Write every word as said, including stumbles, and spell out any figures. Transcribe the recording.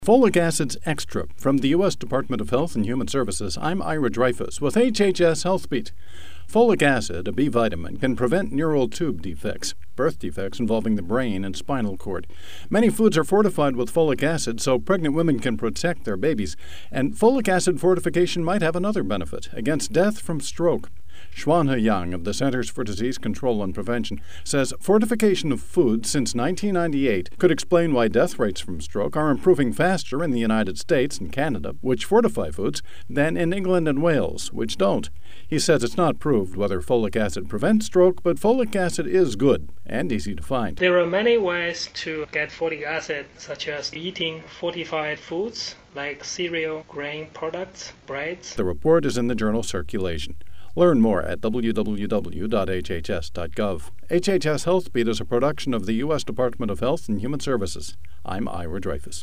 Folic Acids Extra from the U S Department of Health and Human Services. I'm Ira Dreyfus with H H S HealthBeat. Folic acid, a B vitamin, can prevent neural tube defects, birth defects involving the brain and spinal cord. Many foods are fortified with folic acid so pregnant women can protect their babies. And folic acid fortification might have another benefit, against death from stroke. Xuanhe Yang of the Centers for Disease Control and Prevention says fortification of food since nineteen ninety-eight could explain why death rates from stroke are improving faster in the United States and Canada, which fortify foods, than in England and Wales, which don't. He says it's not proved whether folic acid prevents stroke, but folic acid is good and easy to find. There are many ways to get folic acid, such as eating fortified foods like cereal, grain products, breads. The report is in the journal Circulation. Learn more at w w w dot h h s dot gov. H H S HealthBeat is a production of the U S Department of Health and Human Services. I'm Ira Dreyfus.